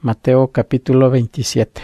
Mateo capítulo 27.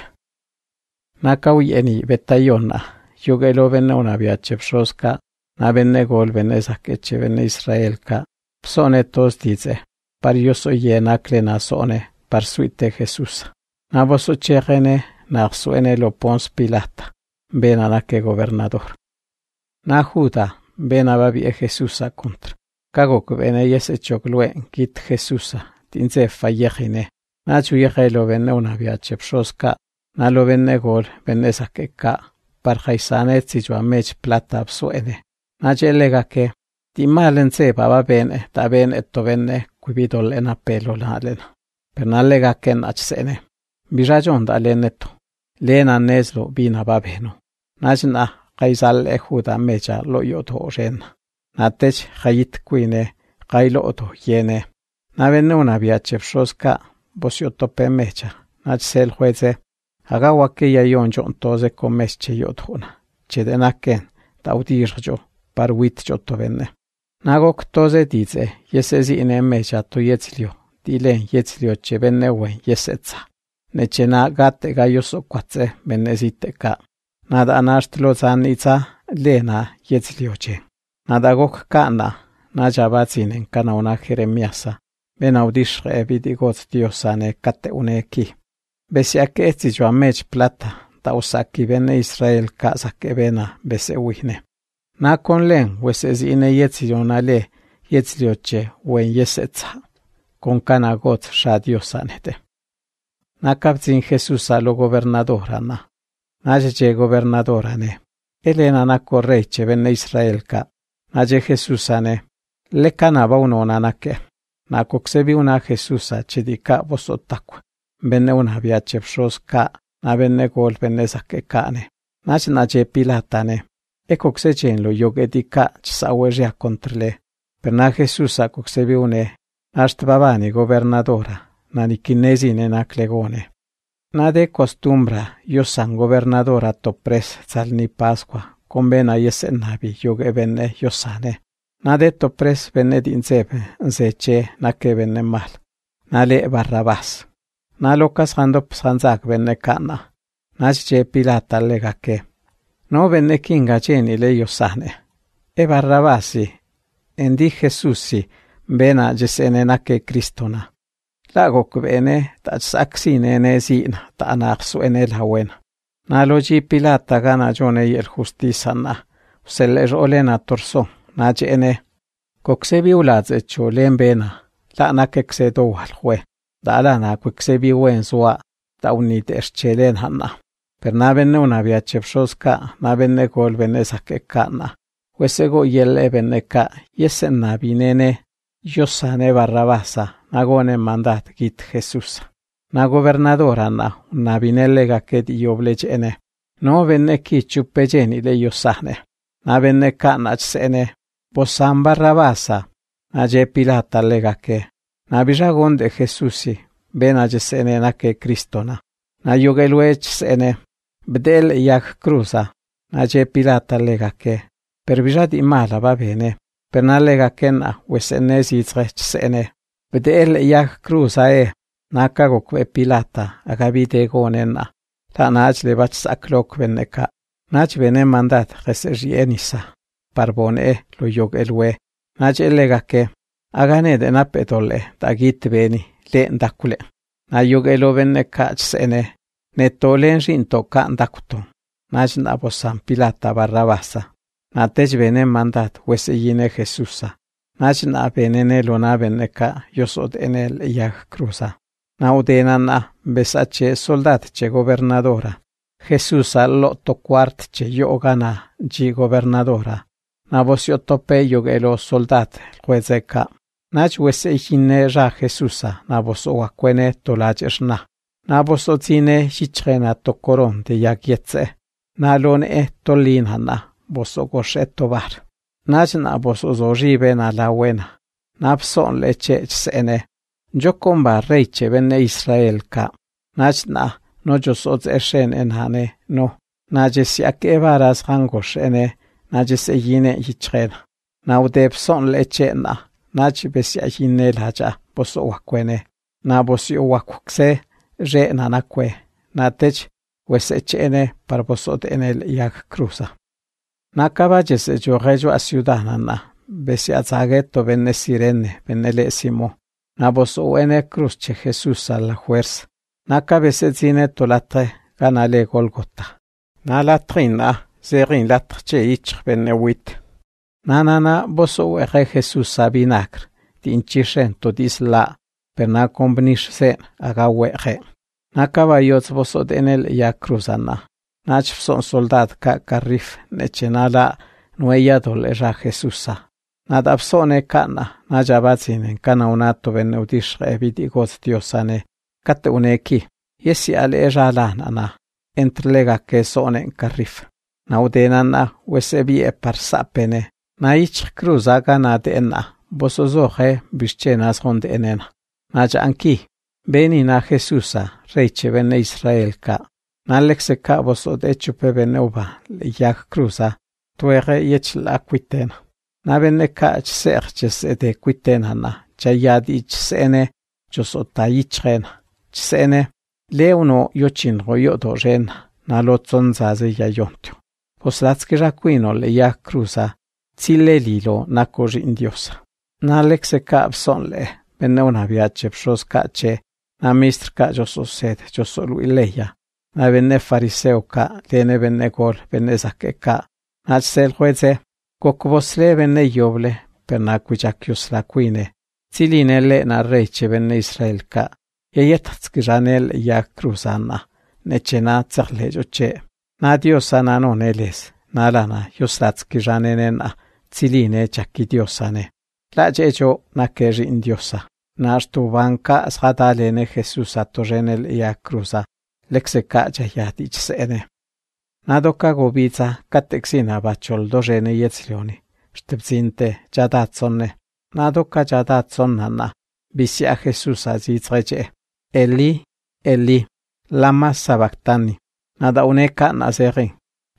Nakawiyeni betayona, yugelo benne una viachepshoska, na benne gol benne zakeche benne Israelka, psone tos dice, par yo soy yenakle na sone, par suite Jesús. Na voso chegene, na suene lo pons Pilata, bena na que gobernador. Na Juda, bena babi Jesús a contra. Kagok bene yese choklue, kit Jesús, tinze fallejine. Na chuyegelo benne una viachepshoska, na lo benne gol benne zakeka, par jaisane tijua mech plata psuene. Na jelega que, ti malense baba bene, ta bene to benne, quibidol ena pelo lalen. Per na lega ken achsene. Birajon da leneto. Lena nezlo bina babeno. Najna kaisal e Juda mecha lo yoto ren. Na tech jayit quine, kailo oto yene. Na benne una viachepshoska, bosiotope mecha. Najsel jueze. Agawa que ya yonjon toze comesche yotuna. Chedenaken, taudirjo, parwit jotovenne. Nagok toze dice, yesezi ine mecha to yetzlio, dilen yetzlio che benne wen yesetza. Nechena gate gayoso kwatze benezite ka. Nada anashtlo zanitza, lena yetzlio che. Nada gok kana, najabatzinen kana una Jeremiasa. Ben audishre evidigot diosane kate uneki. Besiake etijua mech plata, ta usaki bene Israel kazake bena bese wihne. Na kon len wesezi ine yetzilio le yetzilioche wen yesetza, con kanagot shadiosanete. Na kapzin Jesús a lo gobernadorana, na jeje gobernadorane, elena na correiche bene Israel ka, na je Jesúsane, le kanaba uno nanake, na koksebi una Jesúsa chedika vosotakwa. Benne una viachepshoska, na benne gol benne zakekane. Nach na je Pilatane. Koksechen lo yogedika chsaweria contrele. Per na Jesusa koksebi une. Asht babani gobernadora. Na nikinesine na clegone. Na de costumbra yosan gobernadora topres zalni Pasqua. Con bena yesen nabi yoge benne yosane. Na de topres benne dinzebe nzeche na ke benne mal. Na le Barrabás. Na locas rando psanzak benne kana. Nache Pilata legake. No benne kinga cheni le yosane. E Barrabasi. Endi Jesusi. Bena jesene nake Kristona. Lagok bene tatsaksine ne zina. Ta anaksu enel hawena. Na loji Pilata gana jone yel justisana. Useler olena torso. Nache ene. Koksebi uladze cholen bena. La nakekse do halhwe. Dalana kweksebi wensua ta unite erchelen hanna. Per na benne una viachepshoska, na benne gol benne zakekana. Wesego yelle benne ka, yesen na binene, yosane Barrabasa, na gone mandat git Jesús. Na gobernadora na binelle gaket yoblechene. No benne ki chupejeni le yosane. Na benne ka nachsene, bosan Barrabasa, na je Pilata legake. Na bijagon de Jesusi, bena jesene na que Kristona. Na yogeluech sene, bdel yak cruza, na je Pilata legake. Per bijad imala va bene, per na legake na wesene zitrech sene. Bdel yak cruza na kagokwe Pilata, agabide gonena. Ta naj lebach saklok veneka. Naj bene mandat reserienisa. Parbone lo yogelwe. Naj legake. Agane de napetole, tagit beni, le ndakule. Na yogelo benne kachsene, netolen rinto ka ndakuto. Naj nabosan Pilata Barrabasa. Na tej bene mandat weseyine Jesusa. Naj na benene lona benne ka yosod enel yag cruza. Na udenana besache soldat che gobernadora. Jesusa lo to quart che yogana gi gobernadora. Na bosiotope yogelo soldat juezeka. Nach wese hine ra Jesusa, na boso wakwene tolajeshna. Na boso zine hichena tokoron de yagyetse. Na lone tolinhana, boso gosheto bar. Nach na boso zoribe na la wena. Na pson leche sene. Jokomba reiche benne Israel ka. Nach na no josot eshen enhane no. Na jesiake varas hangosh ene. Na jeseyine hichena. Na ude pson leche na. Nach besia hinel haja boso wakwene. Na bosio wakwakse zhe'na nakwe, natech wesechene par bosot en el yag cruza. Nakabayes yogeyo a ciudanana, besi azageto benne sirene, benne lesimo, naboso ene cruz che Jesús a la fuerza. Nakabese zine tolatre ganale Golgota. Nalatrina zerin latrche ich benne wit. Nanana boso ege Jesús a vinagre, tinchishen to disla, per na combnish sen agawege. Nakabayots bosot en el ya cruzana. Nach son soldad ka carrif nechenala nueyadol era Jesusa. Nadabsone kana, najabatzinen kana unato beneudish evidigos diosane, kate uneki, yesi ale era lanana, entrelega que sonen carrif. Naudenana wesebie parsapene, naich cruza gana dena, bosozoje bischenas rondenena. Naja anki, benina Jesusa, reiche bene Israel ka. Nalexe cabos od echupe beneuba, le yag cruza, tuere yech la quitena. Nabene ka serches ede quitenana, chayad ich sene, josota ichena. Chsene, leuno yochin royodo rena, nalotzon zaze yayontio. Poslatskira quino le yag cruza, zile lilo nakoji indiosa. Nalexe cabson le, beneuna viache psos kache, namistr ka jososed, josolu ileya. Na benne fariseo ka, lene benne gol, benne zake ka. Nach sel jueze, kokvosle benne yoble, per na cuijakius la quine. Zilinele na reiche benne Israel ka. Yeyetatskiranel ya cruzana, nechena tzerle joche. Na diosa na noneles, na lana yoslatskiranenena, ziline chaki diosane. La jejo na keri indiosa. Na artubanka zhadalene Jesus atorenel ya cruza. Lexeka jayadich sene. Nadoka gobiza katexina bachol dojene yetzlioni. Stepzinte jadatsonne. Nadoka jadatsonnana. Bisia Jesús azitzreje. Eli, Eli, lama sabactani. Nada uneka nazerin.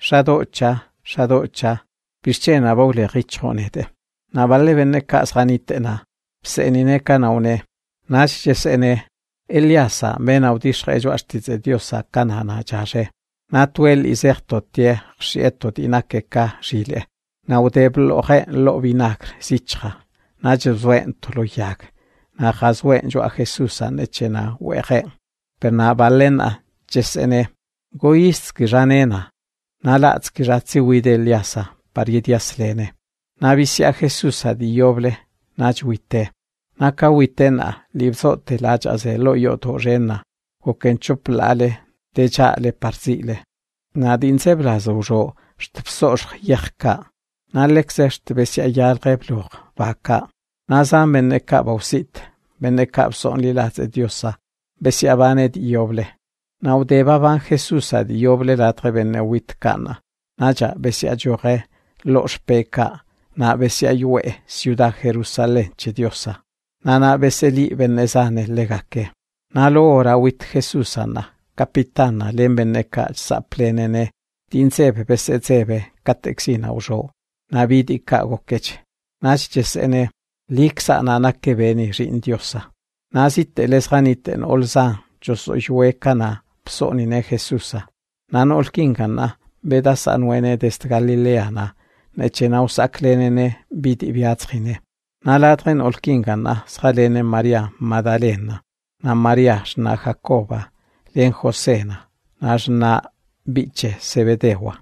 Shadocha. Bischena boule richonete. Navalle veneka zranitena. Psenineka naune. Nashjesene. Eliasa ben audishrejo astize diosa kanana jare. Natuel isertotie xietot inakeka jile. Naudebl oje lo vinagre sichra. Najezuen tolo yag. Najazuen jo a Jesusa nechena wege. Per na valena jesene. Goistki janena. Nalatski ratziwide Eliasa pariediaslene. Navisia Jesusa dioble najwite. Nakawitena libzote lajaze lo yoto rena, kokenchuplale, techale parzile. Nadinse blazojo, stpsosh yachka. Nalexest besia yalrebluch, vaka. Nazam beneka bausit, beneka son lilaze diosa, besia vanet ioble. Naudeba van Jesusa dioble latre benewit kana. Naja besia jore, los peka, na besia yue, ciudad Jerusalén che diosa. Nana beseli benezane legake. Nalo ora wit Jesusana, kapitana lembeneka saplenene, dinzebe besezebe katexina ujo. Navidi kagokech. Nachjesene, liksa nanake beni rindiosa. Nazite lesraniten olza, joso yuekana, psonine Jesusa. Nanolkingana, bedasanuene dest Galileana, nechena usaklenene bidi viatrine. Nalatren olkingana, schalene Maria Magdalena, na Maria na Jacoba, len Josena, na biche Sebedewa.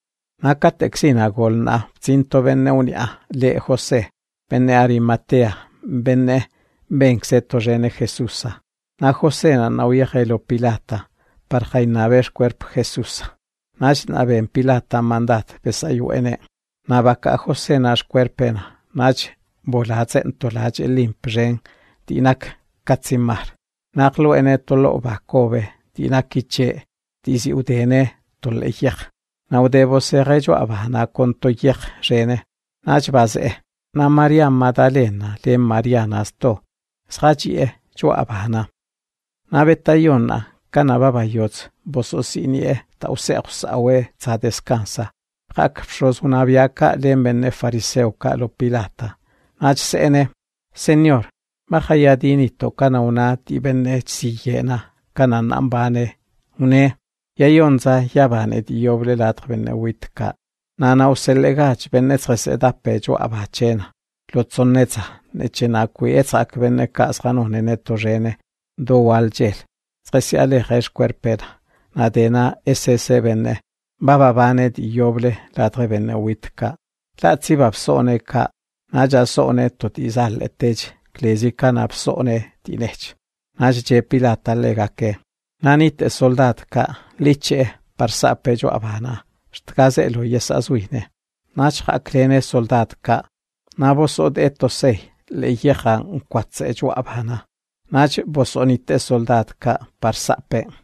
Na katexina golna, cinto benne unia, le Jose, benne Arimatea, benne benxeto rene Jesusa. Na Josena na uiejelo Pilata, parjaina ver cuerpo Jesusa. Na ben Pilata mandat besayuene. Na baka Josena cuerpena, nach bolatzen tolaj limpren, tinak katsimar. Naklo ene tolo bakobe, tinakiche, tisi udene tolejek. Naudebo serejo abana kontoyek rene. Nach baze, na Maria Magdalena, le Maria nasto. Srachie, jo abana. Na betayona, kanababayots, bososinie, tauseus awe, ta descansa. Rakpshos una viaca, le mene fariseo lo Pilata. Nach sene, Señor, mahayadinito kana una tibene siyena, kanan nambane, une, yayonza yabane diyoble latr benne witka, nana uselegach benne tresetape jo abachena, lotsonetza, nechenakui etzak benne kasranone netorene, do waljel, tresiale resh cuerpera, nadena ss benne, bababane diyoble latr benne witka, tlatzi babsone ka, naja sone totizal etej, klezika napsone tinech. Naje pilata legake, nanite soldat ka, liche parsape jo abana, stkazelo yesazuine. Nach haklene soldat ka, nabosod etosei, le yehan kwatse jo abana. Nach bosonite soldat ka parsape.